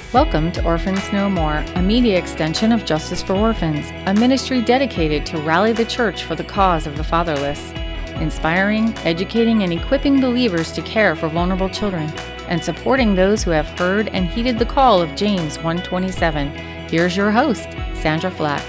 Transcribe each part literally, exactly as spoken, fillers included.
Welcome to Orphans No More, a media extension of Justice for Orphans, a ministry dedicated to rally the church for the cause of the fatherless, inspiring, educating, and equipping believers to care for vulnerable children, and supporting those who have heard and heeded the call of James one twenty-seven. Here's your host, Sandra Flack.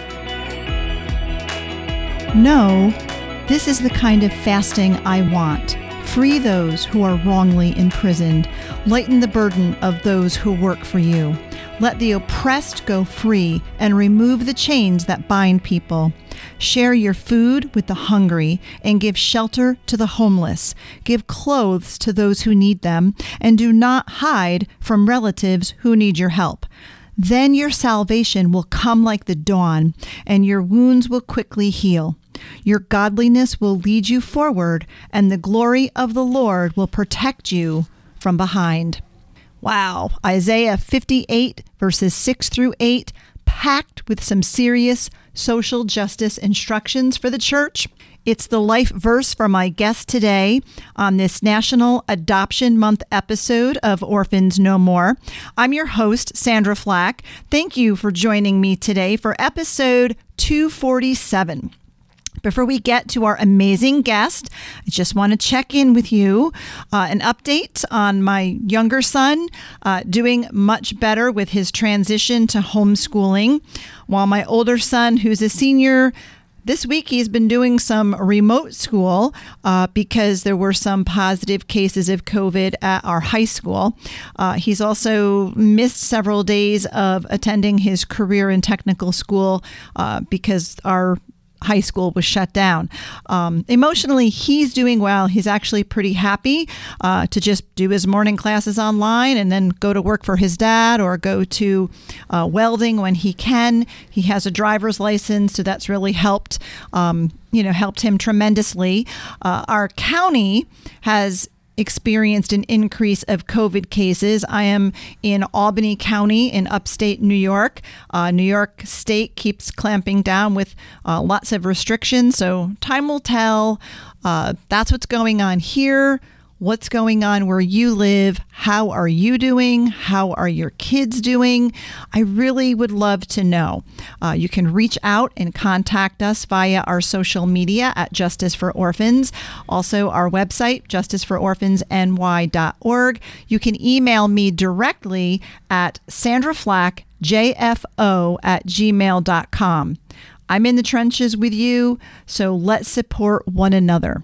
No, this is the kind of fasting I want. Free those who are wrongly imprisoned. Lighten the burden of those who work for you. Let the oppressed go free and remove the chains that bind people. Share your food with the hungry and give shelter to the homeless. Give clothes to those who need them and do not hide from relatives who need your help. Then your salvation will come like the dawn, and your wounds will quickly heal. Your godliness will lead you forward, and the glory of the Lord will protect you from behind. Wow, Isaiah fifty-eight, verses six through eight, packed with some serious social justice instructions for the church. It's the life verse for my guest today on this National Adoption Month episode of Orphans No More. I'm your host, Sandra Flack. Thank you for joining me today for episode two forty-seven. Before we get to our amazing guest, I just want to check in with you. Uh, an update on my younger son uh, doing much better with his transition to homeschooling, while my older son, who's a senior, this week he's been doing some remote school uh, because there were some positive cases of COVID at our high school. Uh, he's also missed several days of attending his career and technical school uh, because our high school was shut down. Um, emotionally, he's doing well. He's actually pretty happy uh, to just do his morning classes online and then go to work for his dad or go to uh, welding when he can. He has a driver's license, so that's really helped, um, you know, helped him tremendously. Uh, our county has experienced an increase of COVID cases. I am in Albany County in upstate New York. Uh, New York State keeps clamping down with uh, lots of restrictions, so time will tell. Uh, that's what's going on here. What's going on where you live? How are you doing? How are your kids doing? I really would love to know. Uh, you can reach out and contact us via our social media at Justice for Orphans. Also, our website, justice for orphans n y dot org. You can email me directly at sandraflack j f o at gmail dot com. I'm in the trenches with you, so let's support one another.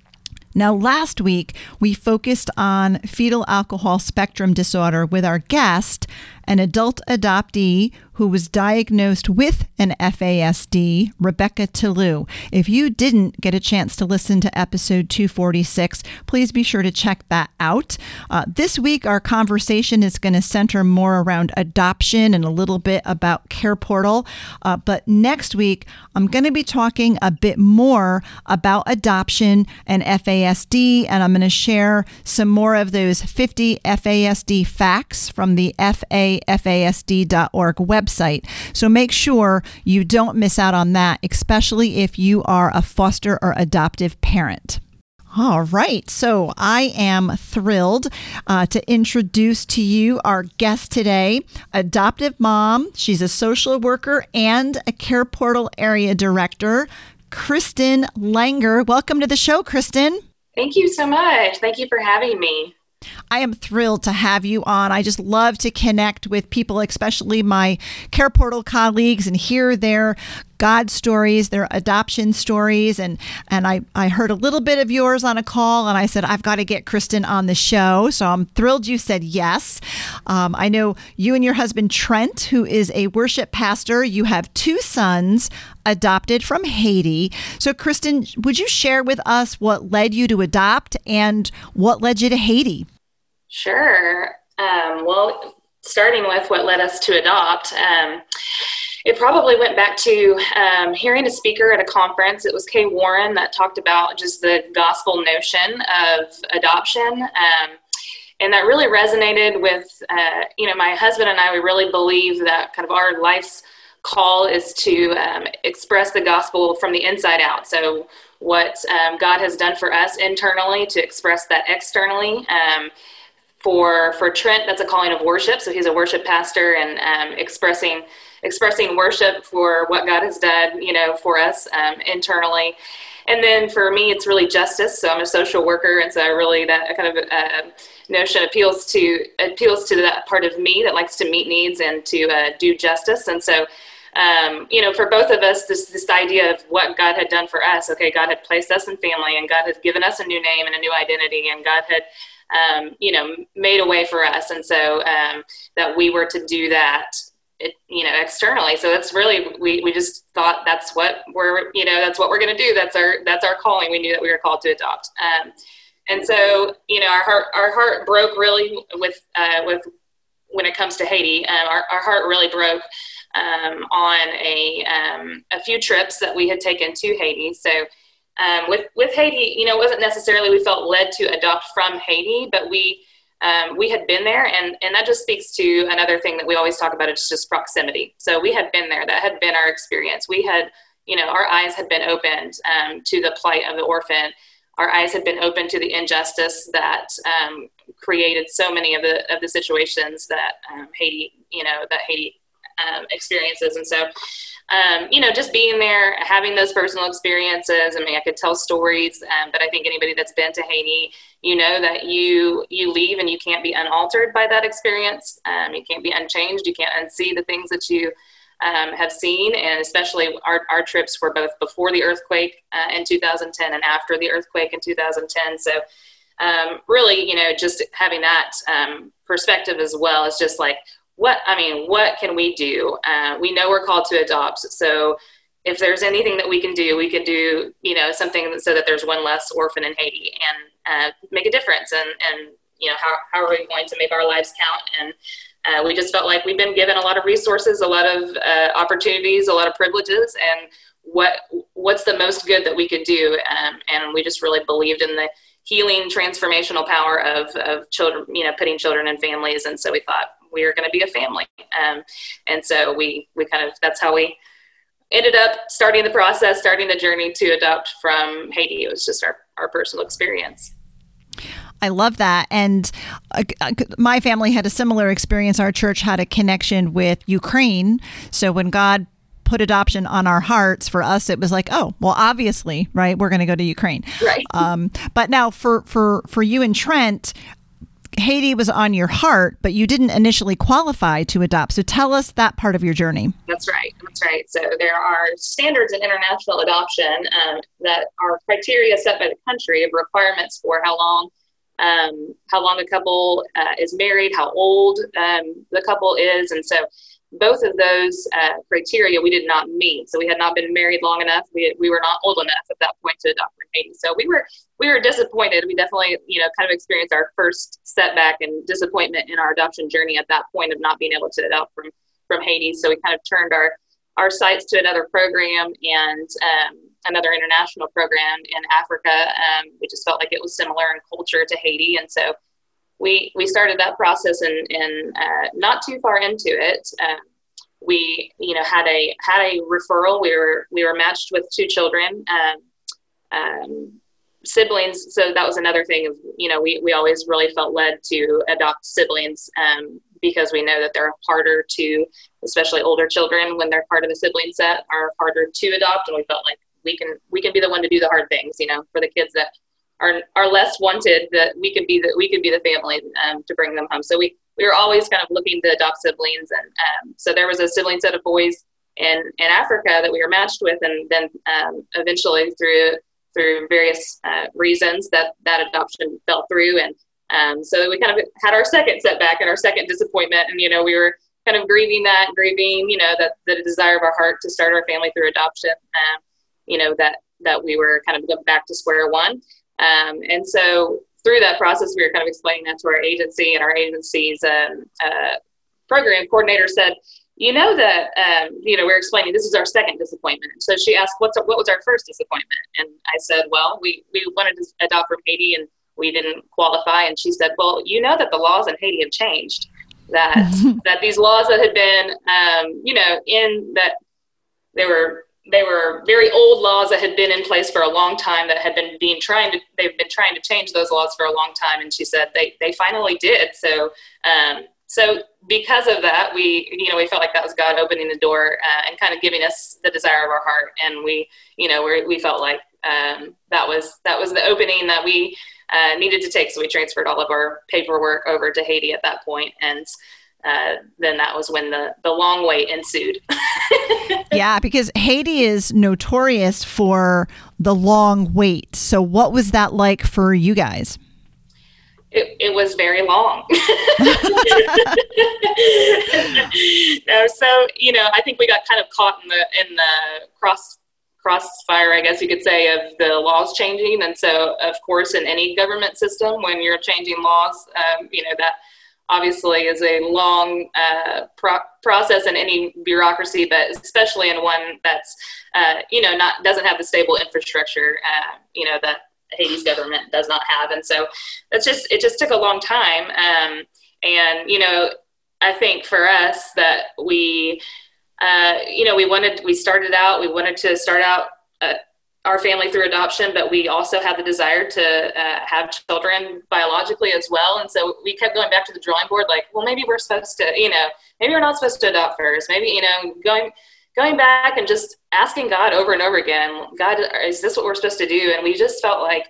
Now, last week, we focused on fetal alcohol spectrum disorder with our guest, an adult adoptee who was diagnosed with an F A S D, Rebecca Tillou. If you didn't get a chance to listen to episode two forty-six, please be sure to check that out. Uh, this week, our conversation is going to center more around adoption and a little bit about Care Portal. Uh, but next week, I'm going to be talking a bit more about adoption and F A S D, and I'm going to share some more of those fifty F A S D facts from the F A F A S D dot org website. So make sure you don't miss out on that, especially if you are a foster or adoptive parent. All right, so I am thrilled uh, to introduce to you our guest today, adoptive mom. She's a social worker and a Care Portal area director, Kristen Langer. Welcome to the show, Kristen. Thank you so much. Thank you for having me. I am thrilled to have you on. I just love to connect with people, especially my Care Portal colleagues, and hear their God stories, their adoption stories. And, and I, I heard a little bit of yours on a call, and I said, I've got to get Kristen on the show. So I'm thrilled you said yes. Um, I know you and your husband, Trent, who is a worship pastor, you have two sons adopted from Haiti. So Kristen, would you share with us what led you to adopt and what led you to Haiti? Sure. Um, well, starting with what led us to adopt, um, it probably went back to um, hearing a speaker at a conference. It was Kay Warren that talked about just the gospel notion of adoption. Um, and that really resonated with, uh, you know, my husband and I, we really believe that kind of our life's call is to um, express the gospel from the inside out. So what um, God has done for us internally, to express that externally. Um, for for Trent, that's a calling of worship. So he's a worship pastor and um, expressing expressing worship for what God has done, you know, for us um, internally. And then for me, it's really justice. So I'm a social worker, and so I really that kind of uh, notion appeals to appeals to that part of me that likes to meet needs and to uh, do justice. And so, um, you know, for both of us, this this idea of what God had done for us. Okay, God had placed us in family, and God had given us a new name and a new identity, and God had, um, you know, made a way for us, and so um, that we were to do that. It, you know, externally. So that's really, we, we just thought that's what we're, you know, that's what we're going to do. That's our, that's our calling. We knew that we were called to adopt. Um, and so, you know, our heart, our heart broke really with, uh, with, when it comes to Haiti, um, our, our heart really broke, um, on a, um, a few trips that we had taken to Haiti. So, um, with, with Haiti, you know, it wasn't necessarily, we felt led to adopt from Haiti, but we, Um, we had been there, and, and that just speaks to another thing that we always talk about. It's just proximity. So we had been there. That had been our experience. We had, you know, our eyes had been opened um, to the plight of the orphan. Our eyes had been open to the injustice that um, created so many of the of the situations that um, Haiti, you know, that Haiti um, experiences. And so, um, you know, just being there, having those personal experiences. I mean, I could tell stories, um, but I think anybody that's been to Haiti, you know that you you leave and you can't be unaltered by that experience. Um, you can't be unchanged. You can't unsee the things that you um, have seen. And especially our, our trips were both before the earthquake uh, in two thousand ten and after the earthquake in two thousand ten. So um, really, you know, just having that um, perspective as well is just like, what, I mean, what can we do? Uh, we know we're called to adopt. So if there's anything that we can do, we could do, you know, something so that there's one less orphan in Haiti and uh, make a difference. And, and, you know, how, how are we going to make our lives count? And uh, we just felt like we've been given a lot of resources, a lot of uh, opportunities, a lot of privileges, and what, what's the most good that we could do. Um, and we just really believed in the healing, transformational power of, of children, you know, putting children in families. And so we thought we were going to be a family. Um, and so we, we kind of, that's how we ended up starting the process, starting the journey to adopt from Haiti. It was just our, our personal experience. I love that. And uh, my family had a similar experience. Our church had a connection with Ukraine. So when God put adoption on our hearts, for us, it was like, oh, well, obviously, right, we're going to go to Ukraine. Right. Um, but now for, for, for you and Trent, Haiti was on your heart, but you didn't initially qualify to adopt. So tell us that part of your journey. That's right. That's right. So there are standards in international adoption um, that are criteria set by the country of requirements for how long um, how long a couple uh, is married, how old um, the couple is. And so both of those uh, criteria we did not meet. So we had not been married long enough. We we were not old enough at that point to adopt from Haiti. So we were we were disappointed. We definitely, you know, kind of experienced our first setback and disappointment in our adoption journey at that point of not being able to adopt from from Haiti. So we kind of turned our our sights to another program and um, another international program in Africa. Um, we just felt like it was similar in culture to Haiti, and so we we started that process. And and uh, not too far into it, um, we you know had a had a referral. We were we were matched with two children, um, um, siblings. So that was another thing of you know we we always really felt led to adopt siblings. Um, because we know that they're harder to, especially older children, when they're part of the sibling set, are harder to adopt. And we felt like we can we can be the one to do the hard things, you know, for the kids that are are less wanted, that we could be the we could be the family um, to bring them home. So we we were always kind of looking to adopt siblings, and um, so there was a sibling set of boys in in Africa that we were matched with, and then um, eventually through through various uh, reasons that that adoption fell through. And Um, so we kind of had our second setback and our second disappointment. And, you know, we were kind of grieving that, grieving, you know, that the desire of our heart to start our family through adoption, um, you know, that, that we were kind of going back to square one. Um, and so through that process, we were kind of explaining that to our agency, and our agency's um, uh, program coordinator said, you know, that, um, you know, we're explaining this is our second disappointment. So she asked, what's our, what was our first disappointment? And I said, well, we, we wanted to adopt from Haiti, and we didn't qualify. And she said, well, you know that the laws in Haiti have changed, that that these laws that had been, um, you know, in that they were they were very old laws that had been in place for a long time that had been being trying to, they've been trying to change those laws for a long time. And she said they, they finally did. So, um, so because of that, we, you know, we felt like that was God opening the door uh, and kind of giving us the desire of our heart. And we, you know, we we felt like um, that was, that was the opening that we uh, needed to take. So we transferred all of our paperwork over to Haiti at that point. And Uh, then that was when the, the long wait ensued. Yeah, because Haiti is notorious for the long wait. So what was that like for you guys? It, it was very long. no, so, you know, I think we got kind of caught in the in the cross crossfire, I guess you could say, of the laws changing. And so, of course, in any government system, when you're changing laws, um, you know, that obviously is a long uh, pro- process in any bureaucracy, but especially in one that's, uh, you know, not doesn't have the stable infrastructure, uh, you know, that Haiti's government does not have. And so that's just, it just took a long time. Um, and, you know, I think for us that we, uh, you know, we wanted, we started out, we wanted to start out uh, our family through adoption, but we also had the desire to uh, have children biologically as well. And so we kept going back to the drawing board, like, well, maybe we're supposed to, you know, maybe we're not supposed to adopt first. Maybe, you know, going, going back and just asking God over and over again, God, is this what we're supposed to do? And we just felt like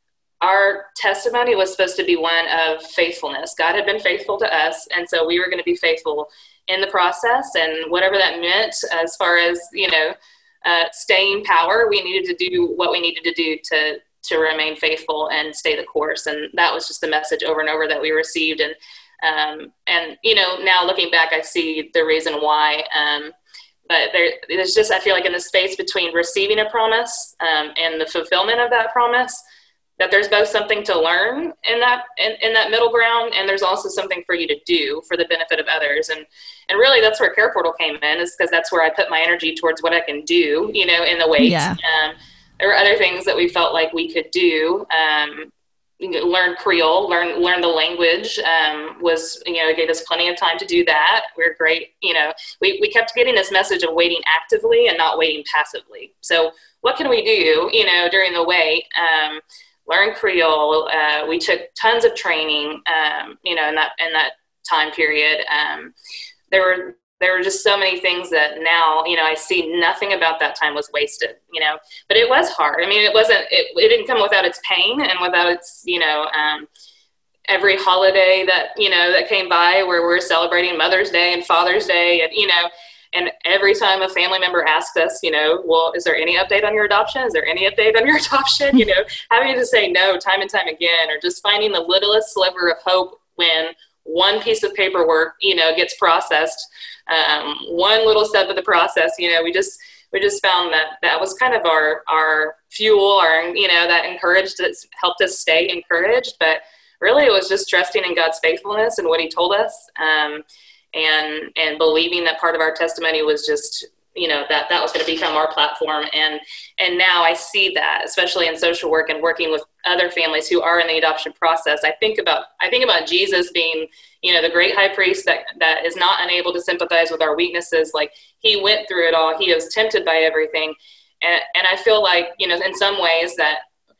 our testimony was supposed to be one of faithfulness. God had been faithful to us. And so we were going to be faithful in the process, and whatever that meant as far as, you know, Uh, staying power, we needed to do what we needed to do to to remain faithful and stay the course. And that was just the message over and over that we received. And um, and you know, now looking back, I see the reason why. Um, but there, there's just, I feel like in the space between receiving a promise um, and the fulfillment of that promise, that there's both something to learn in that in, in that middle ground, and there's also something for you to do for the benefit of others. And and really, that's where Care Portal came in, is because that's where I put my energy towards what I can do, you know, in the wait. Yeah. Um, there were other things that we felt like we could do. Um, learn Creole, learn learn the language um, was, you know, it gave us plenty of time to do that. We're great, you know, we, we kept getting this message of waiting actively and not waiting passively. So what can we do, you know, during the wait? Um, learn Creole. Uh, we took tons of training, um, you know, in that in that time period. Um, there were there were just so many things that now, you know, I see nothing about that time was wasted, you know. But it was hard. I mean, it wasn't. It, it didn't come without its pain and without its, you know, um, every holiday that, you know, that came by where we're celebrating Mother's Day and Father's Day, and you know. And every time a family member asked us, you know, well, is there any update on your adoption? Is there any update on your adoption? You know, having to say no time and time again, or just finding the littlest sliver of hope when one piece of paperwork, you know, gets processed, um, one little step of the process, you know, we just, we just found that that was kind of our, our fuel, our, you know, that encouraged us, helped us stay encouraged. But really it was just trusting in God's faithfulness and what he told us. Um, and, and believing that part of our testimony was just, you know, that that was going to become our platform. And, and now I see that, especially in social work and working with other families who are in the adoption process. I think about, I think about Jesus being, you know, the great high priest that, that is not unable to sympathize with our weaknesses. Like, he went through it all. He was tempted by everything. And, and I feel like, you know, in some ways that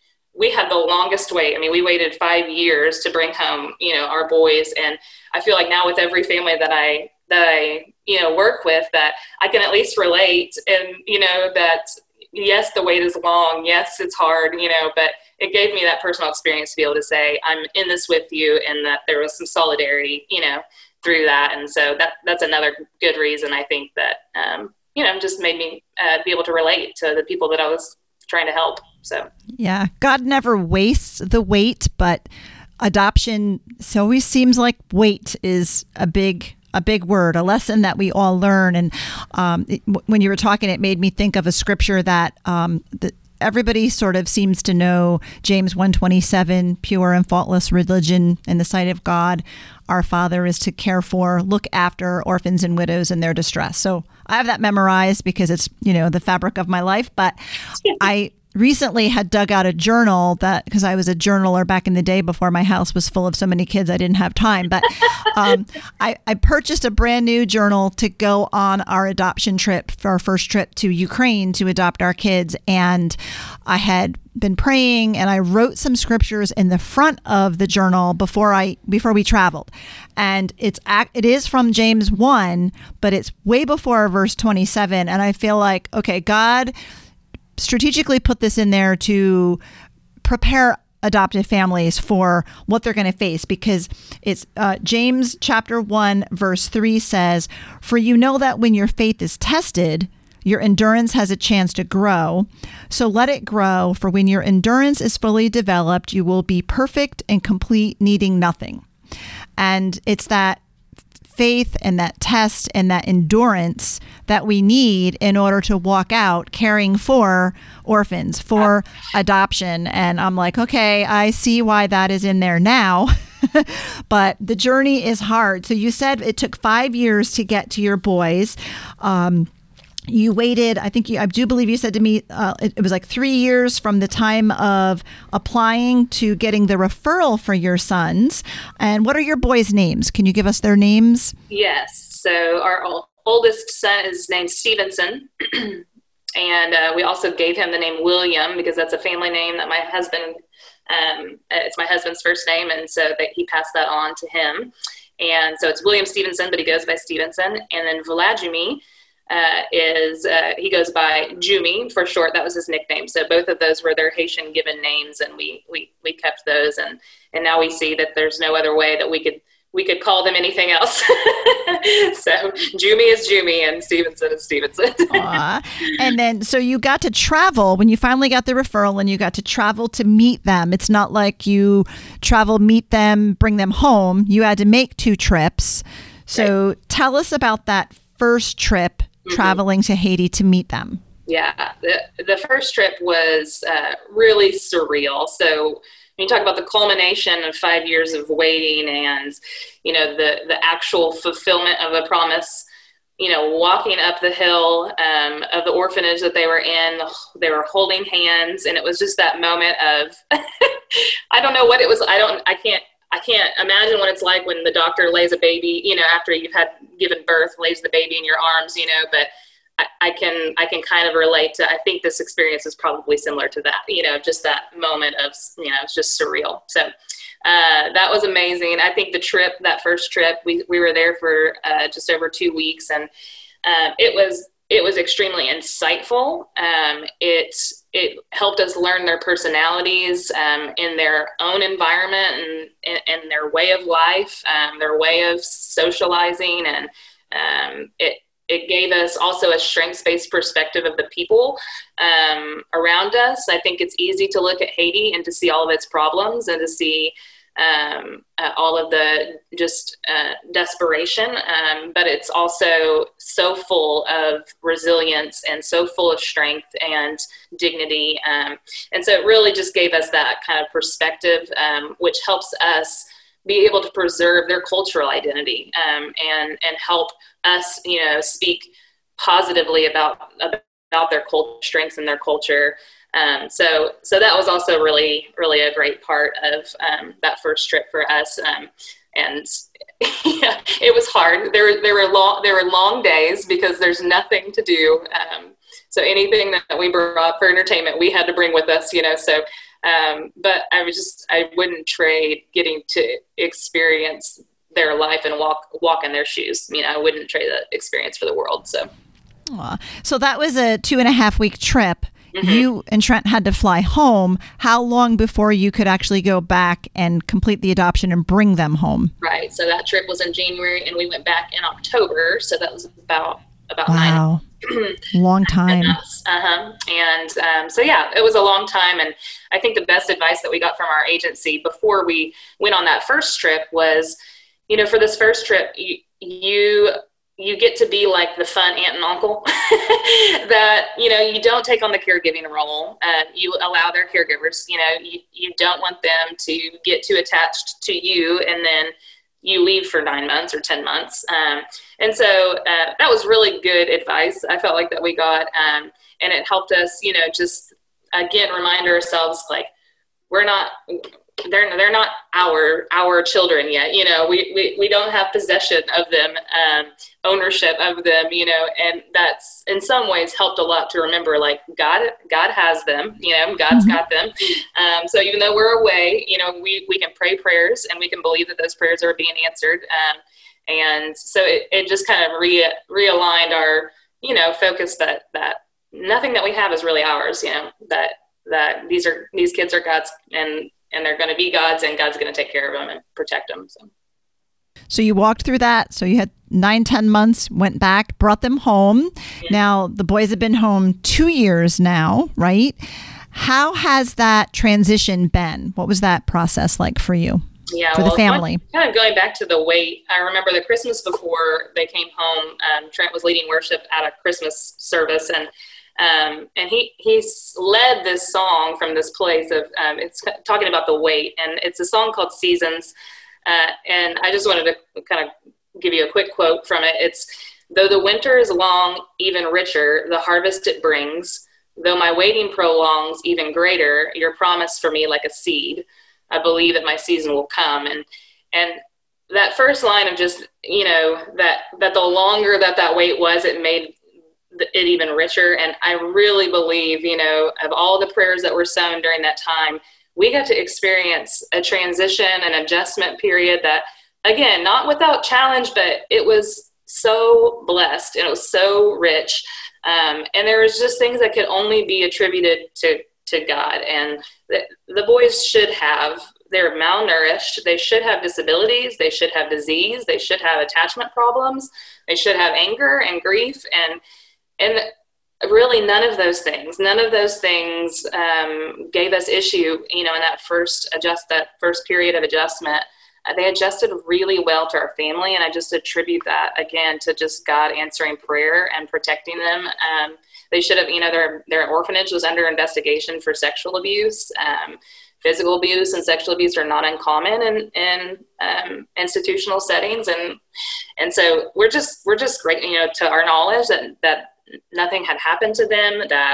we had the longest wait. I mean, we waited five years to bring home, you know, our boys. And I feel like now with every family that I, that I, you know, work with, that I can at least relate, and, you know, that yes, the wait is long. Yes, it's hard, you know, but it gave me that personal experience to be able to say, I'm in this with you, and that there was some solidarity, you know, through that. And so that, that's another good reason, I think, that, um, you know, just made me uh, be able to relate to the people that I was trying to help. So, yeah, God never wastes the wait, but adoption so always seems like wait is a big a big word, a lesson that we all learn. And um, it, when you were talking, it made me think of a scripture that um, the, everybody sort of seems to know, James one twenty-seven, pure and faultless religion in the sight of God, our Father, is to care for, look after orphans and widows in their distress. So I have that memorized because it's, you know, the fabric of my life. But I recently had dug out a journal that, because I was a journaler back in the day before my house was full of so many kids, I didn't have time. But um, I, I purchased a brand new journal to go on our adoption trip, for our first trip to Ukraine to adopt our kids. And I had been praying, and I wrote some scriptures in the front of the journal before I before we traveled. And it's it is from James one, but it's way before verse twenty-seven. And I feel like, okay, God strategically put this in there to prepare adoptive families for what they're going to face, because it's uh, James chapter one, verse three says, "For you know that when your faith is tested, your endurance has a chance to grow. So let it grow, for when your endurance is fully developed, you will be perfect and complete, needing nothing." And it's that faith and that test and that endurance that we need in order to walk out caring for orphans, for adoption. And I'm like, okay, I see why that is in there now. But the journey is hard. So you said it took five years to get to your boys. Um, You waited, I think you, I do believe you said to me, uh, it, it was like three years from the time of applying to getting the referral for your sons. And what are your boys' names? Can you give us their names? Yes. So our ol- oldest son is named Stevenson. And uh, we also gave him the name William because that's a family name that my husband, um, it's my husband's first name. And so that he passed that on to him. And so it's William Stevenson, but he goes by Stevenson. And then Vladimir Uh, is uh, he goes by Jumi for short. That was his nickname. So both of those were their Haitian given names, and we we we kept those. And and now we see that there's no other way that we could we could call them anything else. So Jumi is Jumi, and Stevenson is Stevenson. Aww. And then so you got to travel when you finally got the referral, and you got to travel to meet them. It's not like you travel, meet them, bring them home. You had to make two trips. So right. Tell us about that first trip. Traveling to Haiti to meet them. Yeah, the the first trip was uh, really surreal. So when you talk about the culmination of five years of waiting and, you know, the, the actual fulfillment of a promise, you know, walking up the hill um, of the orphanage that they were in, they were holding hands. And it was just that moment of, I don't know what it was. I don't, I can't, I can't imagine what it's like when the doctor lays a baby, you know, after you've had given birth, lays the baby in your arms, you know, but I, I can, I can kind of relate to, I think this experience is probably similar to that, you know, just that moment of, you know, it's just surreal. So uh, that was amazing. I think the trip, that first trip, we, we were there for uh, just over two weeks and uh, it was, it was extremely insightful. Um, it, it helped us learn their personalities um, in their own environment and, and, and their way of life, um, their way of socializing. And um, it, it gave us also a strengths-based perspective of the people um, around us. I think it's easy to look at Haiti and to see all of its problems and to see um, uh, all of the just uh, desperation, um, but it's also so full of resilience and so full of strength and dignity. Um, and so it really just gave us that kind of perspective, um, which helps us be able to preserve their cultural identity um, and, and help us, you know, speak positively about, about their culture, strengths and their culture. Um, so, so that was also really, really a great part of, um, that first trip for us. Um, and yeah, it was hard. There were, there were long, there were long days because there's nothing to do. Um, so anything that we brought for entertainment, we had to bring with us, you know, so, um, but I was just, I wouldn't trade getting to experience their life and walk, walk in their shoes. You know, I wouldn't trade that experience for the world. So, Aww. So that was a two and a half week trip. Mm-hmm. You and Trent had to fly home. How long before you could actually go back and complete the adoption and bring them home? Right. So that trip was in January and we went back in October. So that was about, about wow. nine. Long time. Uh-huh. And um, so, yeah, it was a long time. And I think the best advice that we got from our agency before we went on that first trip was, you know, for this first trip, you, you you get to be like the fun aunt and uncle that, you know, you don't take on the caregiving role. Uh, you allow their caregivers, you know, you, you don't want them to get too attached to you and then you leave for nine months or ten months. Um, and so uh, that was really good advice. I felt like that we got, um, and it helped us, you know, just again, remind ourselves, like, we're not, they're, they're not our, our children yet. You know, we, we, we don't have possession of them, um, ownership of them, you know, and that's in some ways helped a lot to remember, like, God, God has them, you know, God's Mm-hmm. got them. Um, so even though we're away, you know, we, we can pray prayers and we can believe that those prayers are being answered. Um, and so it, it just kind of re realigned our, you know, focus that, that nothing that we have is really ours, you know, that, that these are, these kids are God's, and, and they're going to be God's, and God's going to take care of them and protect them. So. So you walked through that. So you had nine, ten months, went back, brought them home. Yeah. Now the boys have been home two years now, right? How has that transition been? What was that process like for you? Yeah, for well, the family? Kind of going back to the wait, I remember the Christmas before they came home, um, Trent was leading worship at a Christmas service, and um, and he he's led this song from this place of, um, it's talking about the wait, and it's a song called Seasons, uh, and I just wanted to kind of give you a quick quote from it. It's, though the winter is long, even richer, the harvest it brings, though my waiting prolongs, even greater, your promise for me like a seed. I believe that my season will come. And, and that first line of just, you know, that, that the longer that that wait was, it made it even richer. And I really believe, you know, of all the prayers that were sown during that time, we got to experience a transition, an adjustment period that, again, not without challenge, but it was so blessed and it was so rich. Um, and there was just things that could only be attributed to to God. And the, the boys should have, they're malnourished. They should have disabilities. They should have disease. They should have attachment problems. They should have anger and grief. And, and really none of those things, none of those things um, gave us issue, you know, in that first adjust, that first period of adjustment. Uh, they adjusted really well to our family. And I just attribute that again to just God answering prayer and protecting them. Um, They should have, you know, their their orphanage was under investigation for sexual abuse. Um, physical abuse and sexual abuse are not uncommon in, in um, institutional settings, and and so we're just we're just great, you know, to our knowledge that that nothing had happened to them. That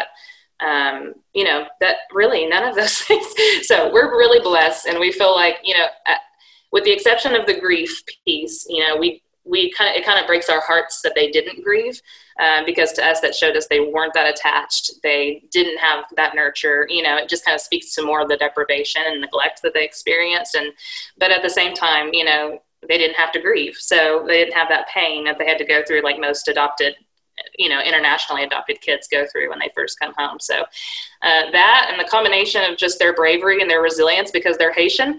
um, you know, that really none of those things. So we're really blessed, and we feel like, you know, at, with the exception of the grief piece, you know, we we kind of it kind of breaks our hearts that they didn't grieve. Um, because to us, that showed us they weren't that attached. They didn't have that nurture. You know, it just kind of speaks to more of the deprivation and neglect that they experienced. And, but at the same time, you know, they didn't have to grieve. So they didn't have that pain that they had to go through like most adopted, you know, internationally adopted kids go through when they first come home. So uh, that and the combination of just their bravery and their resilience because they're Haitian,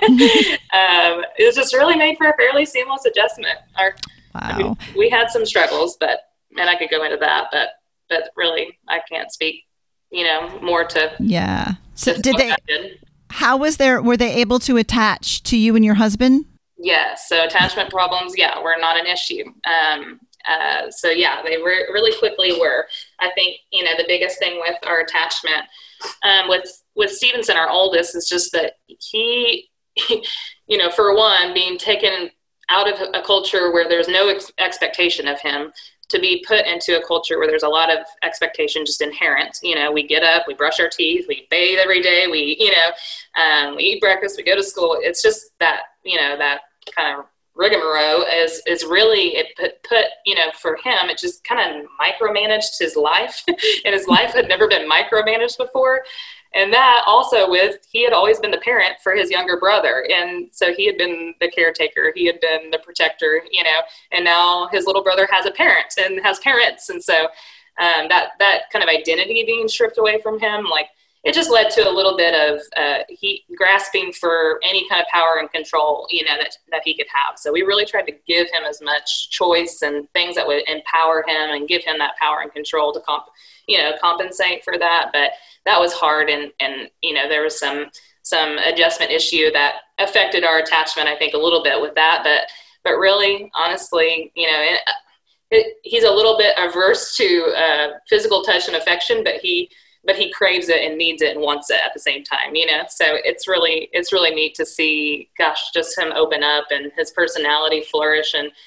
um, it was just really made for a fairly seamless adjustment. Our, Wow. I mean, we had some struggles, but and I could go into that, but, but really I can't speak, you know, more to. Yeah. So did they, did. how was there, were they able to attach to you and your husband? Yes. So attachment problems, yeah, were not an issue. Um, uh, so yeah, they were really quickly were. I think, you know, the biggest thing with our attachment, um, with, with Stevenson, our oldest, is just that he, you know, for one, being taken out of a culture where there's no ex- expectation of him, to be put into a culture where there's a lot of expectation just inherent. You know, we get up, we brush our teeth, we bathe every day, we, you know, um, we eat breakfast, we go to school. It's just that, you know, that kind of rigmarole is, is really, it put, put, you know, for him, it just kind of micromanaged his life and his life had never been micromanaged before. And that also with, he had always been the parent for his younger brother. And so he had been the caretaker, he had been the protector, you know, and now his little brother has a parent and has parents. And so um, that, that kind of identity being stripped away from him, like it just led to a little bit of uh, he grasping for any kind of power and control, you know, that, that he could have. So we really tried to give him as much choice and things that would empower him and give him that power and control to comp, you know, compensate for that. But that was hard. And, and, you know, there was some, some adjustment issue that affected our attachment, I think a little bit with that, but, but really honestly, you know, it, it, he's a little bit averse to uh, physical touch and affection, but he, but he craves it and needs it and wants it at the same time, you know? So it's really, it's really neat to see, gosh, just him open up and his personality flourish and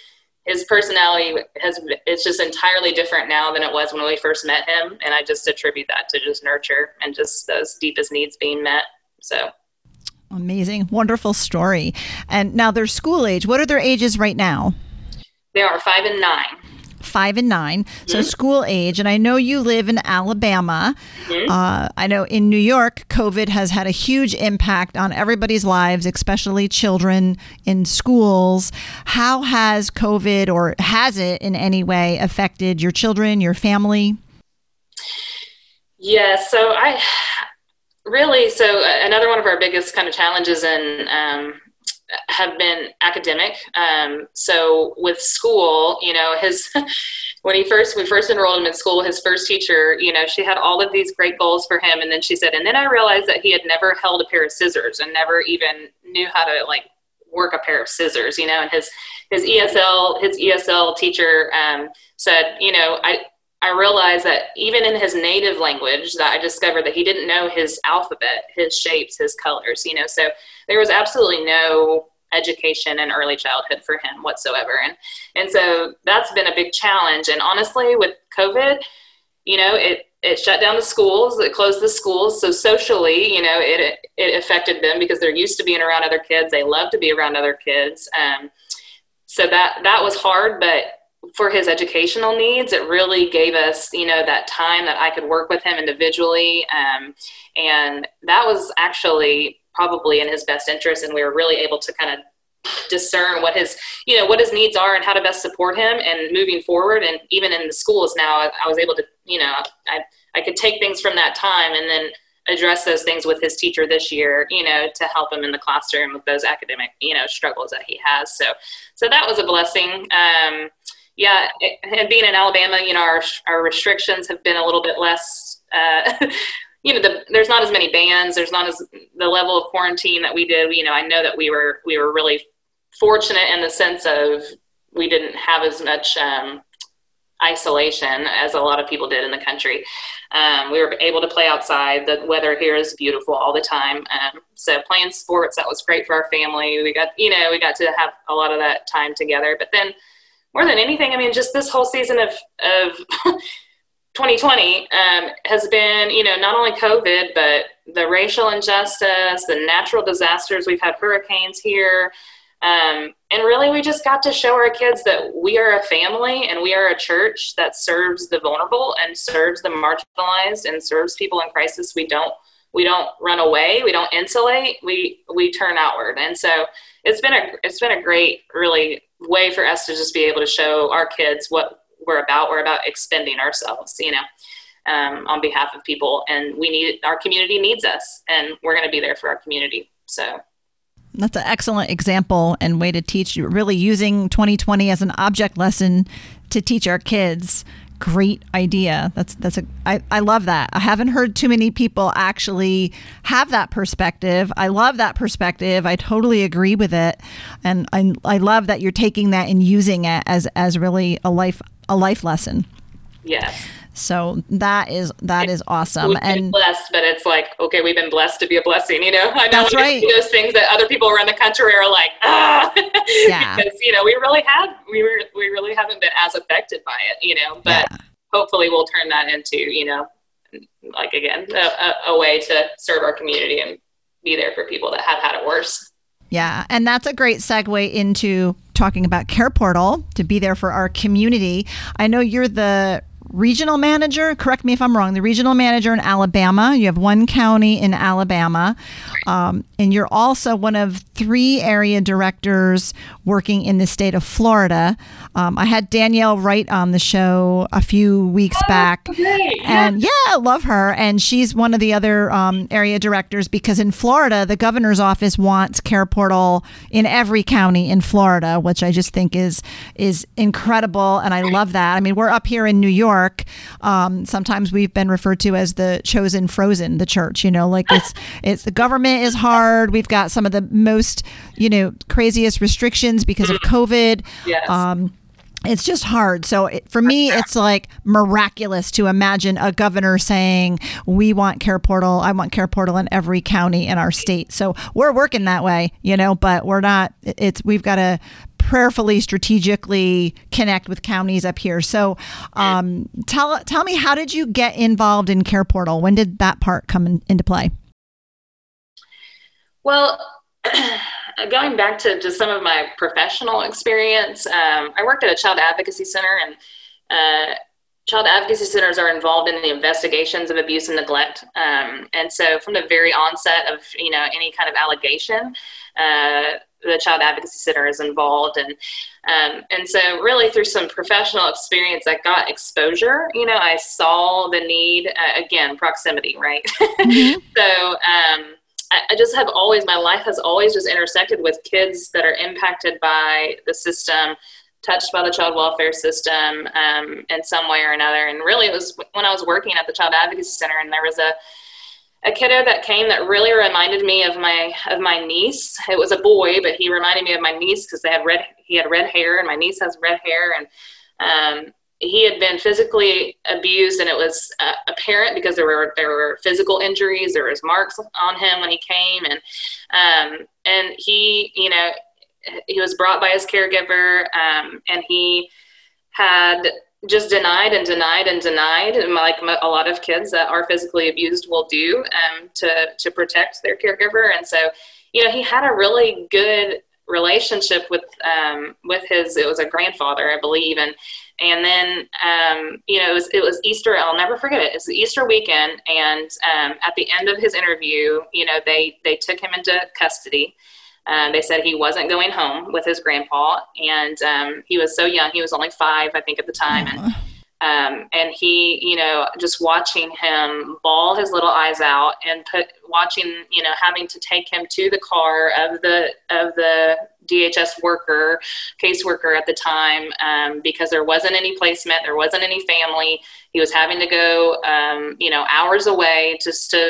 his personality has, it's just entirely different now than it was when we first met him. And I just attribute that to just nurture and just those deepest needs being met. So. Amazing. Wonderful story. And now they're school age. What are their ages right now? They are five and nine. Five and nine. So mm-hmm. school age. And I know you live in Alabama. Mm-hmm. Uh, I know in New York, COVID has had a huge impact on everybody's lives, especially children in schools. How has COVID, or has it in any way, affected your children, your family? Yeah, so I really, so another one of our biggest kind of challenges in um, have been academic. Um, so with school, you know, his, when he first, we first enrolled him in school, his first teacher, you know, she had all of these great goals for him. And then she said, and then I realized that he had never held a pair of scissors and never even knew how to like work a pair of scissors, you know, and his, his E S L, his E S L teacher um, said, you know, I, I realized that even in his native language that I discovered that he didn't know his alphabet, his shapes, his colors, you know, so there was absolutely no education in early childhood for him whatsoever. And, and so that's been a big challenge. And honestly, with COVID, you know, it, it shut down the schools, it closed the schools. So socially, you know, it, it affected them because they're used to being around other kids. They love to be around other kids. Um, so that, that was hard, but for his educational needs, it really gave us, you know, that time that I could work with him individually. Um, and that was actually probably in his best interest. And we were really able to kind of discern what his, you know, what his needs are and how to best support him and moving forward. And even in the schools now, I, I was able to, you know, I, I could take things from that time and then address those things with his teacher this year, you know, to help him in the classroom with those academic, you know, struggles that he has. So, so that was a blessing. Um, Yeah, and being in Alabama, you know, our our restrictions have been a little bit less, uh, you know, the, there's not as many bans, there's not as the level of quarantine that we did. You know, I know that we were we were really fortunate in the sense of we didn't have as much um, isolation as a lot of people did in the country. Um, we were able to play outside. The weather here is beautiful all the time. Um, so playing sports, that was great for our family. We got, you know, we got to have a lot of that time together. But then, more than anything, I mean, just this whole season of, of twenty twenty um, has been, you know, not only COVID, but the racial injustice, the natural disasters. We've had hurricanes here. Um, and really, we just got to show our kids that we are a family and we are a church that serves the vulnerable and serves the marginalized and serves people in crisis. We don't we don't run away. We don't insulate. We we turn outward. And so it's been a it's been a great, really, way for us to just be able to show our kids what we're about. We're about expending ourselves, you know, um, on behalf of people. And we need, our community needs us, and we're going to be there for our community. So that's an excellent example and way to teach, really using twenty twenty as an object lesson to teach our kids. Great idea. That's that's a I, I love that. I haven't heard too many people actually have that perspective. I love that perspective. I totally agree with it. And I I love that you're taking that and using it as as really a life a life lesson. Yes. So that is that is awesome. We've been and blessed, but it's like, okay, we've been blessed to be a blessing, you know. I know that's right. Those things that other people around the country are like, ah, yeah. because you know we really have we were we really haven't been as affected by it, you know. But yeah. hopefully, we'll turn that into, you know, like again, a, a, a way to serve our community and be there for people that have had it worse. Yeah, and that's a great segue into talking about Care Portal, to be there for our community. I know you're the regional manager, correct me if I'm wrong, the regional manager in Alabama. You have one county in Alabama, um, and you're also one of three area directors working in the state of Florida. Um, I had Danielle Wright on the show a few weeks oh, back, great. and yeah, I love her. And she's one of the other um, area directors, because in Florida, the governor's office wants Care Portal in every county in Florida, which I just think is is incredible, and I love that. I mean, we're up here in New York. Um, sometimes we've been referred to as the chosen frozen, the church, you know, like it's, it's the government is hard. We've got some of the most, you know, craziest restrictions because of COVID. Yes. Um, It's just hard. So it, for me, it's like miraculous to imagine a governor saying, we want Care Portal. I want Care Portal in every county in our state. So we're working that way, you know, but we're not, it's, we've got to prayerfully, strategically connect with counties up here. So um, tell, tell me, how did you get involved in Care Portal? When did that part come in, into play? Well, going back to just some of my professional experience, um, I worked at a child advocacy center, and uh, child advocacy centers are involved in the investigations of abuse and neglect. Um, and so from the very onset of, you know, any kind of allegation, uh, the child advocacy center is involved. And, um, and so really through some professional experience, I got exposure. You know, I saw the need, uh, again, proximity, right? Mm-hmm. so, um, I just have always, my life has always just intersected with kids that are impacted by the system, touched by the child welfare system um, in some way or another. And really it was when I was working at the Child Advocacy Center, and there was a, a kiddo that came that really reminded me of my, of my niece. It was a boy, but he reminded me of my niece because they had red, he had red hair, and my niece has red hair. And um, he had been physically abused, and it was uh, apparent because there were there were physical injuries. There was marks on him when he came, and um, and he, you know, he was brought by his caregiver, um, and he had just denied and denied and denied, and like a lot of kids that are physically abused will do, um, to to protect their caregiver. And so, you know, he had a really good relationship with um, with his, it was a grandfather, I believe, and and then um, you know, it was it was Easter. I'll never forget it. It was the Easter weekend, and um, at the end of his interview, you know, they they took him into custody. Um, they said he wasn't going home with his grandpa, and um, he was so young. He was only five, I think, at the time, and um, and he, you know, just watching him bawl his little eyes out, and put watching, you know, having to take him to the car of the of the D H S worker, caseworker at the time, um, because there wasn't any placement, there wasn't any family. He was having to go, um, you know, hours away just to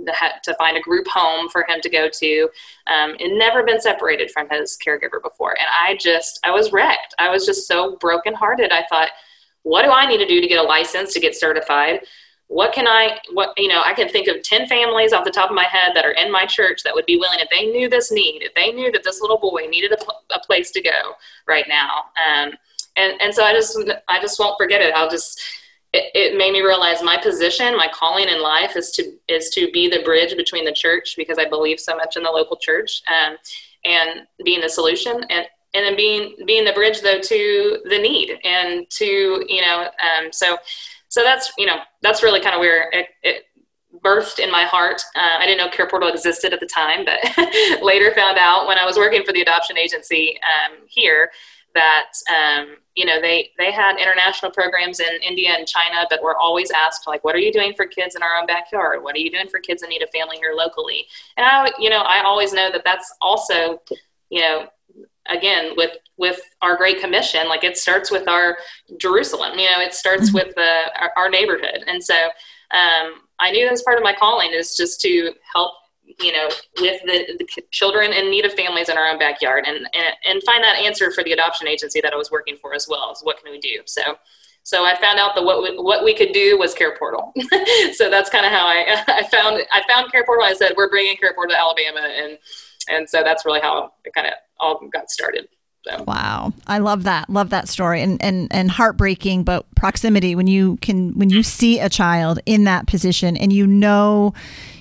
to find a group home for him to go to, um, and never been separated from his caregiver before. And I just, I was wrecked. I was just so brokenhearted. I thought, what do I need to do to get a license, to get certified? What can I, what, you know, I can think of ten families off the top of my head that are in my church that would be willing, if they knew this need, if they knew that this little boy needed a, pl- a place to go right now. Um, and, and so I just, I just won't forget it. I'll just, it, it made me realize my position, my calling in life is to, is to be the bridge between the church, because I believe so much in the local church, um, and being the solution, and, and then being, being the bridge though to the need, and to, you know, um, so, so that's, you know, that's really kind of where it, it birthed in my heart. Uh, I didn't know Care Portal existed at the time, but later found out when I was working for the adoption agency um, here that, um, you know, they, they had international programs in India and China, but we're always asked, like, what are you doing for kids in our own backyard? What are you doing for kids that need a family here locally? And I, you know, I always know that that's also, you know, again, with, with our Great Commission, like it starts with our Jerusalem, you know, it starts mm-hmm. with the, our, our neighborhood. And so um, I knew that was part of my calling, is just to help, you know, with the, the children in need of families in our own backyard, and, and, and find that answer for the adoption agency that I was working for as well, is what can we do? So, so I found out that what we, what we could do was Care Portal. So that's kind of how I, I found, I found Care Portal. I said, we're bringing Care Portal to Alabama. And, and so that's really how it kind of all got started. So. Wow. I love that. Love that story. And, and, and heartbreaking, but proximity, when you can, when you see a child in that position and you know,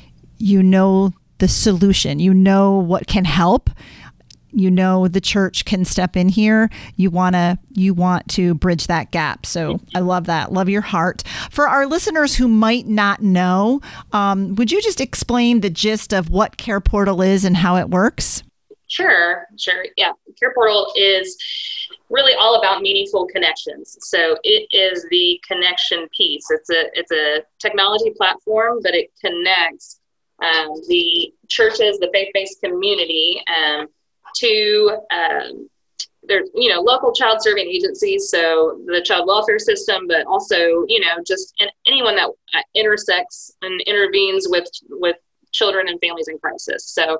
you know the solution, you know what can help, you know the church can step in here, you want to you want to bridge that gap. So I love that. Love your heart. For our listeners who might not know, um, would you just explain the gist of what Care Portal is and how it works? Sure, sure. Yeah. Care Portal is really all about meaningful connections. So it is the connection piece. It's a it's a technology platform, but it connects um, the churches, the faith-based community, um, to um, there's, you know, local child serving agencies, so the child welfare system, but also, you know, just anyone that intersects and intervenes with with children and families in crisis. So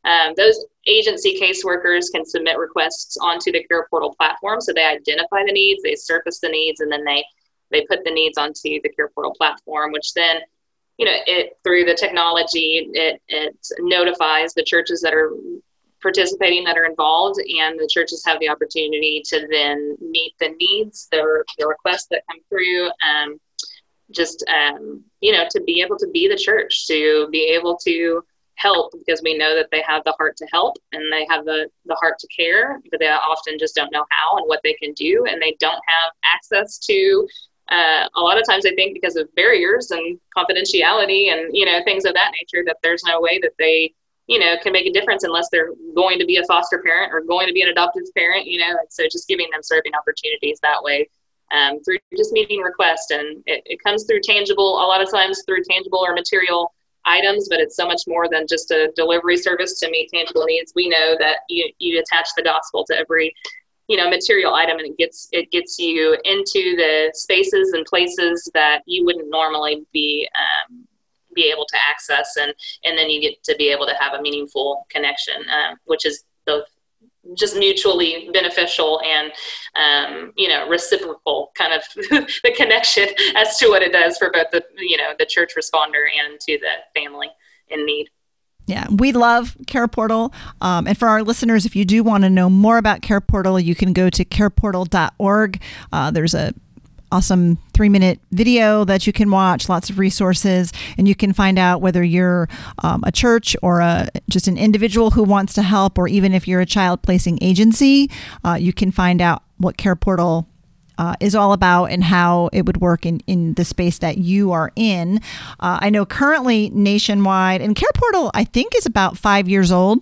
Um, those agency caseworkers can submit requests onto the Care Portal platform. So they identify the needs, they surface the needs, and then they, they put the needs onto the Care Portal platform, which then, you know, it through the technology, it, it notifies the churches that are participating, that are involved, and the churches have the opportunity to then meet the needs, the, the requests that come through, um, just, um, you know, to be able to be the church, to be able to help, because we know that they have the heart to help and they have the, the heart to care, but they often just don't know how and what they can do. And they don't have access to, uh, a lot of times I think because of barriers and confidentiality and, you know, things of that nature, that there's no way that they, you know, can make a difference unless they're going to be a foster parent or going to be an adoptive parent, you know, and so just giving them serving opportunities that way, um, through just meeting requests. And it, it comes through tangible, a lot of times through tangible or material items, but it's so much more than just a delivery service to meet tangible needs. We know that you, you attach the gospel to every, you know, material item, and it gets, it gets you into the spaces and places that you wouldn't normally be, um, be able to access. And, and then you get to be able to have a meaningful connection, um, which is both just mutually beneficial and, um, you know, reciprocal kind of the connection as to what it does for both the, you know, the church responder and to the family in need. Yeah, we love Care Portal. Um, and for our listeners, if you do want to know more about Care Portal, you can go to care portal dot org. Uh, there's a awesome three-minute video that you can watch, lots of resources, and you can find out whether you're um, a church or a, just an individual who wants to help, or even if you're a child placing agency, uh, you can find out what Care Portal uh, is all about and how it would work in, in the space that you are in. Uh, I know currently nationwide, and Care Portal, I think, is about five years old.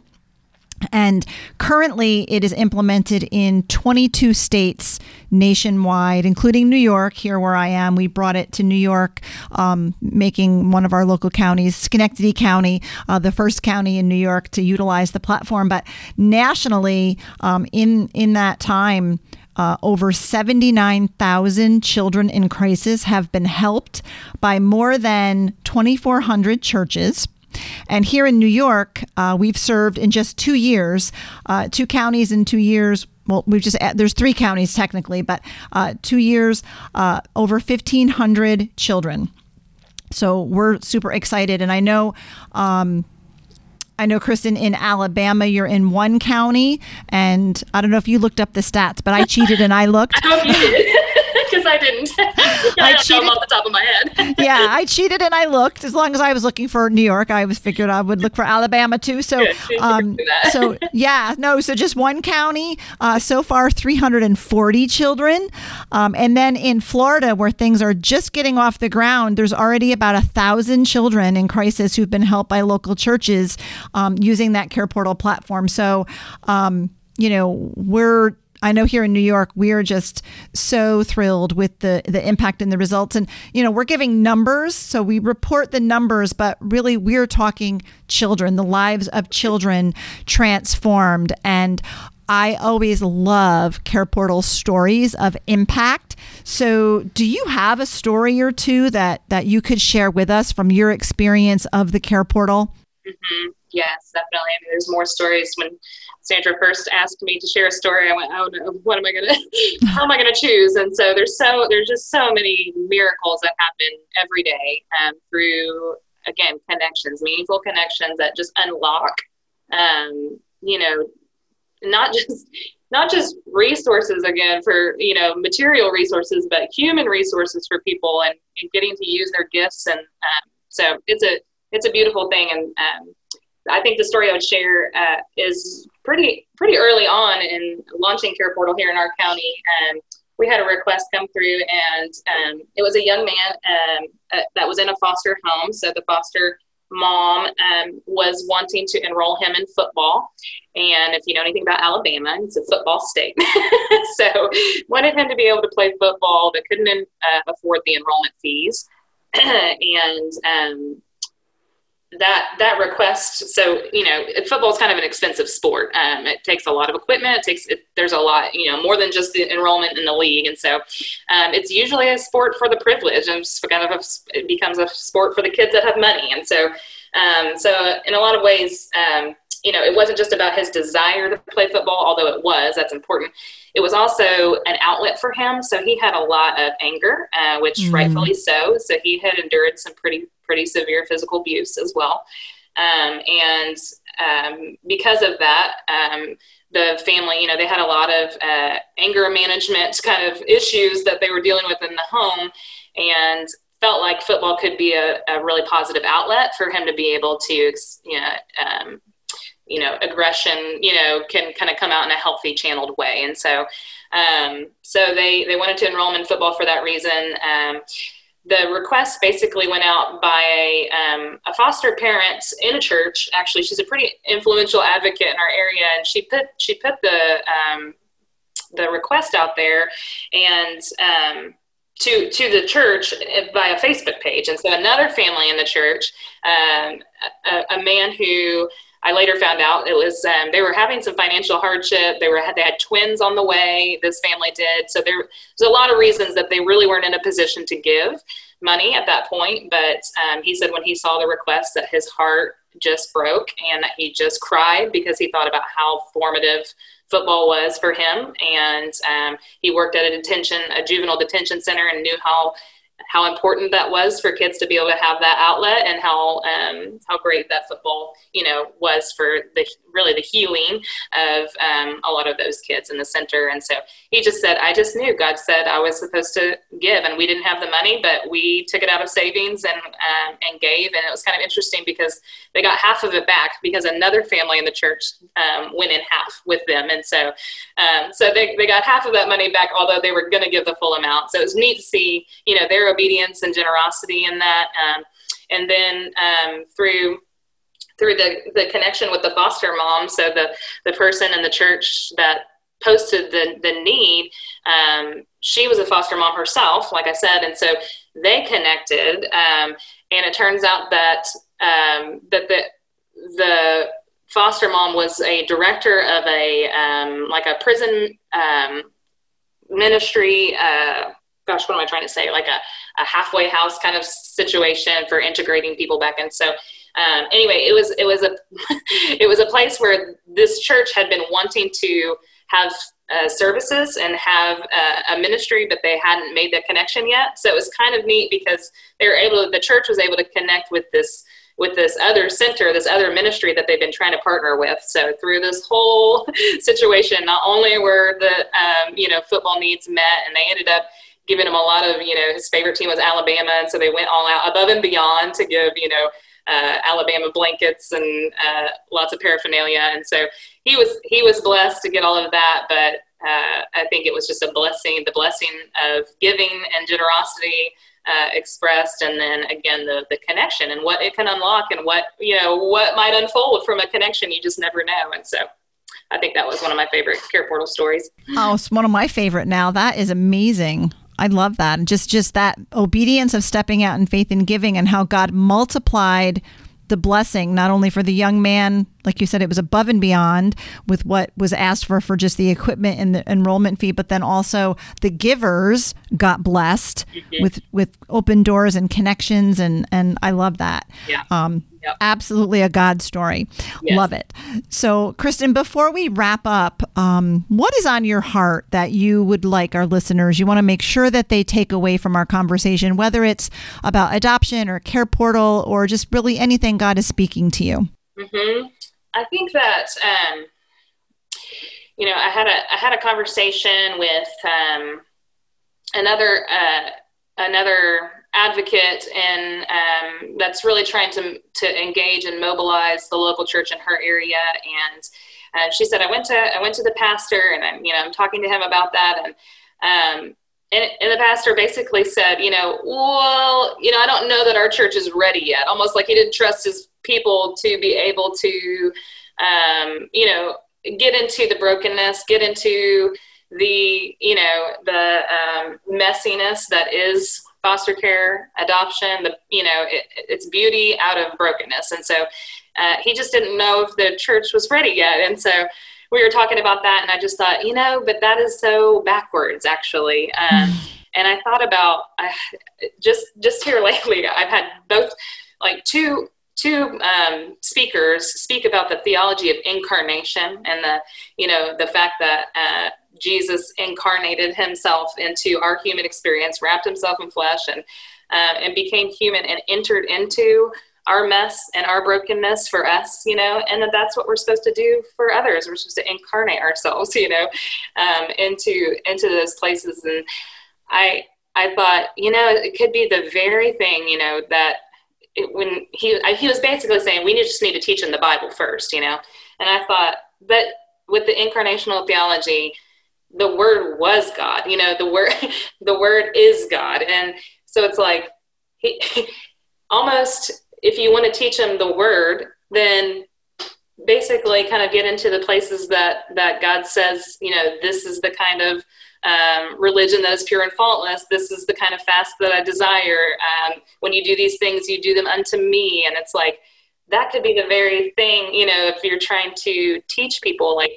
And currently it is implemented in twenty-two states nationwide, including New York, here where I am. We brought it to New York, um, making one of our local counties, Schenectady County, uh, the first county in New York to utilize the platform. But nationally, um, in, in that time, Uh, over seventy-nine thousand children in crisis have been helped by more than twenty-four hundred churches. And here in New York, uh, we've served in just two years, uh, two counties in two years. Well, we've just, there's three counties technically, but uh, two years, uh, over fifteen hundred children. So we're super excited. And I know, um, I know, Kristen, in Alabama, you're in one county, and I don't know if you looked up the stats, but I cheated and I looked. I hope you did, because I didn't. I, I don't cheated. know off the top of my head. Yeah, I cheated and I looked. As long as I was looking for New York, I was figured I would look for Alabama too. So, um, so yeah, no, so just one county. Uh, so far, three hundred forty children, um, and then in Florida, where things are just getting off the ground, there's already about a thousand children in crisis who've been helped by local churches um, using that Care Portal platform. So, um, you know, we're. I know here in New York, we are just so thrilled with the, the impact and the results. And, you know, we're giving numbers. So we report the numbers, but really we're talking children, the lives of children transformed. And I always love Care Portal stories of impact. So do you have a story or two that, that you could share with us from your experience of the Care Portal? Mm-hmm. Yes, definitely. I mean, there's more stories. When Sandra first asked me to share a story, I went, oh no, what am I going to, how am I going to choose? And so there's so, there's just so many miracles that happen every day um, through, again, connections, meaningful connections that just unlock, um, you know, not just, not just resources again for, you know, material resources, but human resources for people and, and getting to use their gifts. And um, so it's a, it's a beautiful thing. And um, I think the story I would share uh, is pretty pretty early on in launching Care Portal here in our county. Um, we had a request come through, and um, it was a young man um, uh, that was in a foster home. So the foster mom um, was wanting to enroll him in football. And if you know anything about Alabama, it's a football state. So wanted him to be able to play football, but couldn't uh, afford the enrollment fees. and um, that that request, so, you know, football is kind of an expensive sport. Um, it takes a lot of equipment. It takes, it, there's a lot, you know, more than just the enrollment in the league. And so um, it's usually a sport for the privileged, and it's kind of a, it becomes a sport for the kids that have money. And so, um, so in a lot of ways, um, you know, it wasn't just about his desire to play football, although it was, that's important. It was also an outlet for him. So he had a lot of anger, uh, which mm. rightfully so. So he had endured some pretty, pretty severe physical abuse as well. Um, and um, because of that, um, the family, you know, they had a lot of uh, anger management kind of issues that they were dealing with in the home, and felt like football could be a, a really positive outlet for him to be able to, you know, um, you know, aggression, you know, can kind of come out in a healthy channeled way. And so, um, so they, they wanted to enroll him in football for that reason. Um, the request basically went out by a, um, a foster parent in a church. Actually, she's a pretty influential advocate in our area. And she put, she put the, um, the request out there and, um, to, to the church by a Facebook page. And so another family in the church, um, a, a man who, I later found out it was, um, they were having some financial hardship. They were, they had twins on the way, this family did. So there was a lot of reasons that they really weren't in a position to give money at that point. But um, he said when he saw the request that his heart just broke and that he just cried because he thought about how formative football was for him. And um, he worked at a detention, a juvenile detention center, and knew how how important that was for kids to be able to have that outlet, and how um, how great that football, you know, was for the really the healing of um, a lot of those kids in the center. And so he just said, I just knew God said I was supposed to give, and we didn't have the money, but we took it out of savings and um, and gave. And it was kind of interesting because they got half of it back because another family in the church um, went in half with them. And so um, so they, they got half of that money back, although they were going to give the full amount. So it was neat to see, you know, their obedience and generosity in that. Um, and then um, through through the, the connection with the foster mom, so the, the person in the church that posted the, the need, um, she was a foster mom herself, like I said, and so they connected. Um, and it turns out that um, that the the foster mom was a director of a um, like a prison um, ministry. Uh, gosh, what am I trying to say? Like a, a halfway house kind of situation for integrating people back in. So um, anyway, it was it was a it was a place where this church had been wanting to have uh, services and have uh, a ministry, but they hadn't made that connection yet. So it was kind of neat because they were able to, the church was able to connect with this with this other center, this other ministry that they've been trying to partner with. So through this whole situation, not only were the um, you know football needs met, and they ended up giving him a lot of, you know, his favorite team was Alabama. And so they went all out above and beyond to give, you know, uh, Alabama blankets and uh, lots of paraphernalia. And so he was, he was blessed to get all of that. But uh, I think it was just a blessing, the blessing of giving and generosity uh, expressed. And then again, the, the connection and what it can unlock and what, you know, what might unfold from a connection. You just never know. And so I think that was one of my favorite Care Portal stories. Oh, it's one of my favorite now. That is amazing. I love that. And just, just that obedience of stepping out in faith and giving, and how God multiplied the blessing, not only for the young man, like you said, it was above and beyond with what was asked for, for just the equipment and the enrollment fee, but then also the givers got blessed mm-hmm. with, with open doors and connections. And, and I love that. Yeah. Um, Yep. Absolutely a God story. Yes. Love it. So, Kristen, before we wrap up, um, what is on your heart that you would like our listeners, you want to make sure that they take away from our conversation, whether it's about adoption or Care Portal or just really anything God is speaking to you? Mm-hmm. I think that, um, you know, I had a I had a conversation with um, another uh, another. advocate, and um, that's really trying to to engage and mobilize the local church in her area. And uh, she said, I went to I went to the pastor, and I'm you know I'm talking to him about that, and um, and, and the pastor basically said, you know, well, you know, I don't know that our church is ready yet. Almost like he didn't trust his people to be able to, um, you know, get into the brokenness, get into the you know the um, messiness that is foster care, adoption, the, you know, it, it's beauty out of brokenness. And so uh, he just didn't know if the church was ready yet. And so we were talking about that, and I just thought, you know, but that is so backwards, actually. Um, and I thought about uh, just just here lately, I've had both like two two um, speakers speak about the theology of incarnation and the, you know, the fact that uh, Jesus incarnated himself into our human experience, wrapped himself in flesh, and uh, and became human and entered into our mess and our brokenness for us, you know, and that that's what we're supposed to do for others. We're supposed to incarnate ourselves, you know, um, into into those places. And I I thought, you know, it could be the very thing, you know, that it, when he I, he was basically saying we just need to teach in the Bible first, you know, and I thought, but with the incarnational theology, the Word was God, you know, the word the Word is God, and so it's like he almost, if you want to teach them the Word, then basically kind of get into the places that, that God says, you know, this is the kind of um, religion that is pure and faultless. This is the kind of fast that I desire. Um, when you do these things, you do them unto me. And it's like, that could be the very thing, you know, if you're trying to teach people like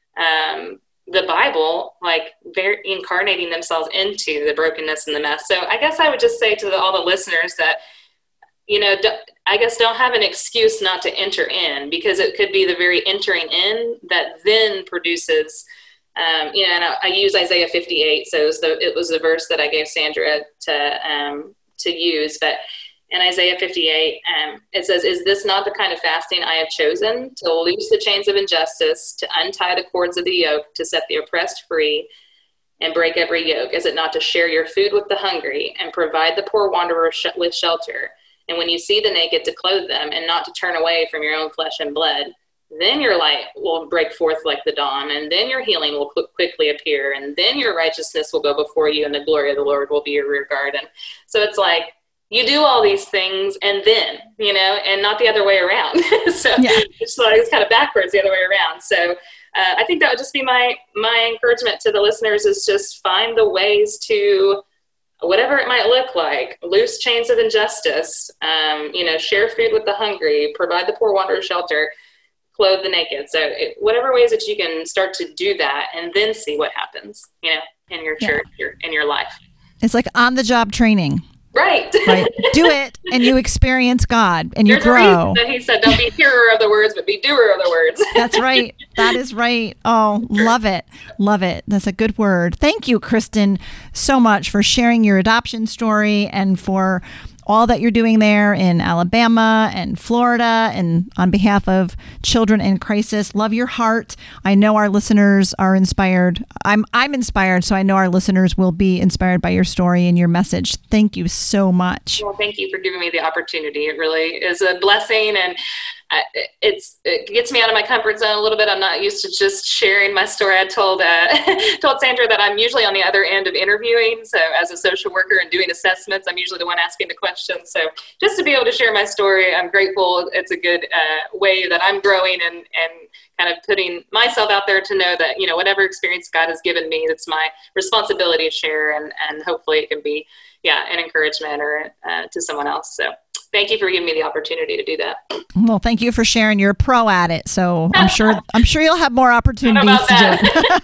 um, the Bible, like they're incarnating themselves into the brokenness and the mess. So I guess I would just say to the, all the listeners that, you know, I guess don't have an excuse not to enter in, because it could be the very entering in that then produces, um, you know, and I, I use Isaiah fifty-eight. So it was, the, it was the verse that I gave Sandra to, um, to use, but in Isaiah fifty-eight, um, it says, is this not the kind of fasting I have chosen, to loose the chains of injustice, to untie the cords of the yoke, to set the oppressed free and break every yoke? Is it not to share your food with the hungry and provide the poor wanderer sh- with shelter? And when you see the naked, to clothe them, and not to turn away from your own flesh and blood, then your light will break forth like the dawn, and then your healing will qu- quickly appear, and then your righteousness will go before you, and the glory of the Lord will be your rear guard. And so it's like, you do all these things, and then, you know, and not the other way around. so yeah. it's, like, it's kind of backwards the other way around. So uh, I think that would just be my my encouragement to the listeners, is just find the ways to, whatever it might look like, loose chains of injustice, um, you know, share food with the hungry, provide the poor wanderer shelter, clothe the naked. So it, whatever ways that you can start to do that, and then see what happens, you know, in your church, yeah. your, in your life. It's like on-the-job training. Right. Right. Do it, and you experience God, and you There's grow. A reason that he said, don't be hearer of the words, but be doer of the words. That's right. That is right. Oh, love it. Love it. That's a good word. Thank you, Kristen, so much for sharing your adoption story, and for all that you're doing there in Alabama and Florida, and on behalf of Children in Crisis. Love your heart. I know our listeners are inspired. I'm I'm inspired, so I know our listeners will be inspired by your story and your message. Thank you so much. Well, thank you for giving me the opportunity. It really is a blessing, and I, it's it gets me out of my comfort zone a little bit. I'm not used to just sharing my story. I told uh, told Sandra that I'm usually on the other end of interviewing. So as a social worker and doing assessments, I'm usually the one asking the questions. So just to be able to share my story, I'm grateful. It's a good uh, way that I'm growing and, and kind of putting myself out there to know that, you know, whatever experience God has given me, it's my responsibility to share, and, and hopefully it can be, yeah, an encouragement or uh, to someone else. So thank you for giving me the opportunity to do that. Well, thank you for sharing. You're a pro at it, so I'm sure I'm sure you'll have more opportunities to do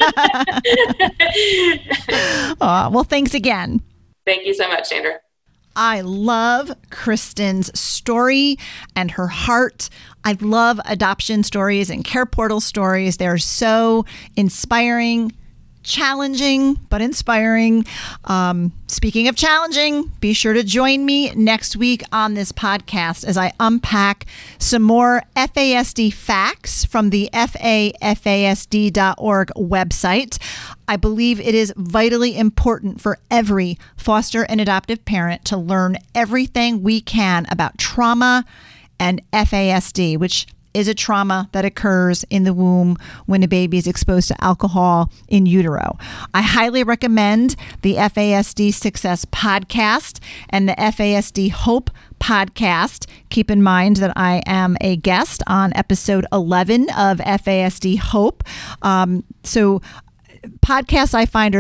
it. uh, well, thanks again. Thank you so much, Sandra. I love Kristen's story and her heart. I love adoption stories and Care Portal stories. They're so inspiring, challenging, but inspiring. Um, speaking of challenging, be sure to join me next week on this podcast as I unpack some more F A S D facts from the F A F A S D dot org website. I believe it is vitally important for every foster and adoptive parent to learn everything we can about trauma and F A S D, which is a trauma that occurs in the womb when a baby is exposed to alcohol in utero. I highly recommend the F A S D Success podcast and the F A S D Hope podcast. Keep in mind that I am a guest on episode eleven of F A S D Hope. Um, so podcasts I find are such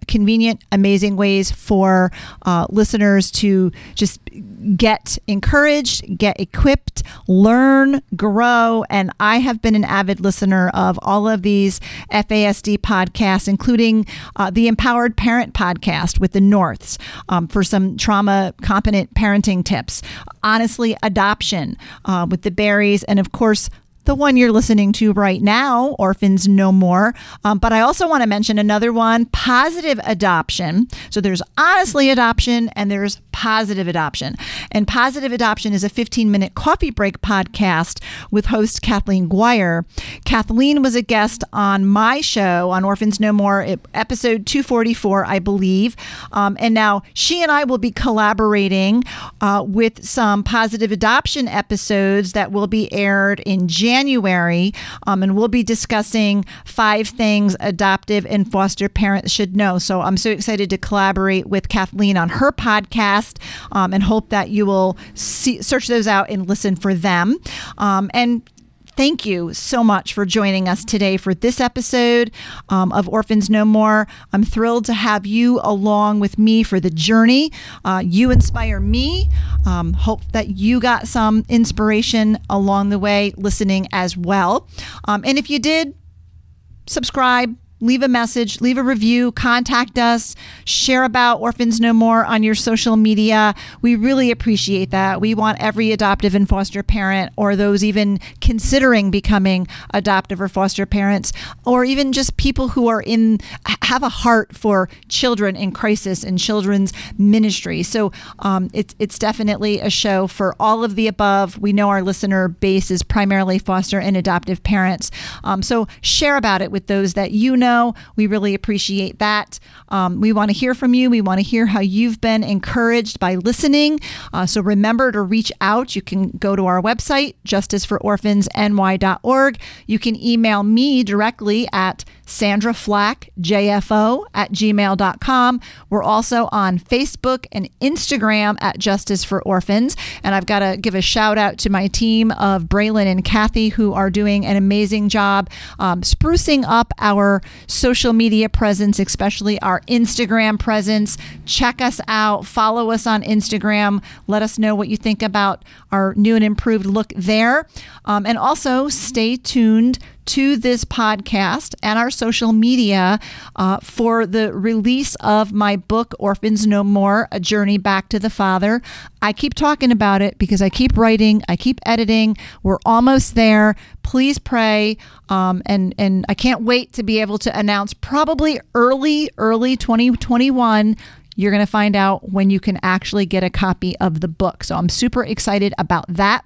convenient, amazing ways for uh, listeners to just get encouraged, get equipped, learn, grow. And I have been an avid listener of all of these F A S D podcasts, including uh, the Empowered Parent podcast with the Norths um, for some trauma competent parenting tips. Honestly, adoption uh, with the Berries, and of course, the one you're listening to right now, Orphans No More. Um, but I also want to mention another one, Positive Adoption. So there's Honestly Adoption and there's Positive Adoption. And Positive Adoption is a fifteen-minute coffee break podcast with host Kathleen Guire. Kathleen was a guest on my show on Orphans No More, episode two forty-four, I believe. Um, and now she and I will be collaborating uh, with some Positive Adoption episodes that will be aired in January. January, um, and we'll be discussing five things adoptive and foster parents should know. So I'm so excited to collaborate with Kathleen on her podcast, um, and hope that you will see, search those out and listen for them. Um, and Thank you so much for joining us today for this episode um, of Orphans No More. I'm thrilled to have you along with me for the journey. Uh, you inspire me. Um, hope that you got some inspiration along the way listening as well. Um, and if you did, subscribe. Leave a message, leave a review, contact us, share about Orphans No More on your social media. We really appreciate that. We want every adoptive and foster parent, or those even considering becoming adoptive or foster parents, or even just people who are in, have a heart for children in crisis and children's ministry. So um, it's, it's definitely a show for all of the above. We know our listener base is primarily foster and adoptive parents. Um, so share about it with those that you know. We really appreciate that. Um, we want to hear from you. We want to hear how you've been encouraged by listening. Uh, so remember to reach out. You can go to our website, justice for orphans n y dot org. You can email me directly at Sandra Flack, J F O at gmail dot com. We're also on Facebook and Instagram at Justice for Orphans. And I've got to give a shout out to my team of Braylon and Kathy, who are doing an amazing job um, sprucing up our social media presence, especially our Instagram presence. Check us out. Follow us on Instagram. Let us know what you think about our new and improved look there. Um, and also stay tuned to this podcast and our social media uh, for the release of my book, Orphans No More, A Journey Back to the Father. I keep talking about it because I keep writing, I keep editing. We're almost there. Please pray. Um, and, and I can't wait to be able to announce probably early, early twenty twenty-one. You're going to find out when you can actually get a copy of the book. So I'm super excited about that.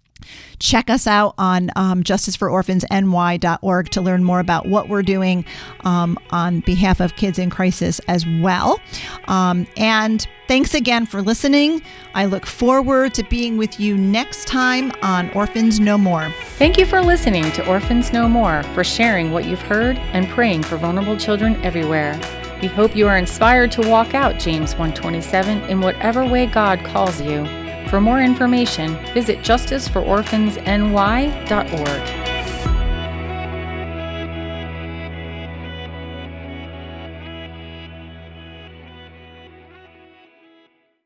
Check us out on um, justice for orphans n y dot org to learn more about what we're doing um, on behalf of kids in crisis as well. Um, and thanks again for listening. I look forward to being with you next time on Orphans No More. Thank you for listening to Orphans No More, for sharing what you've heard and praying for vulnerable children everywhere. We hope you are inspired to walk out James one twenty-seven in whatever way God calls you. For more information, visit justice for orphans n y dot org.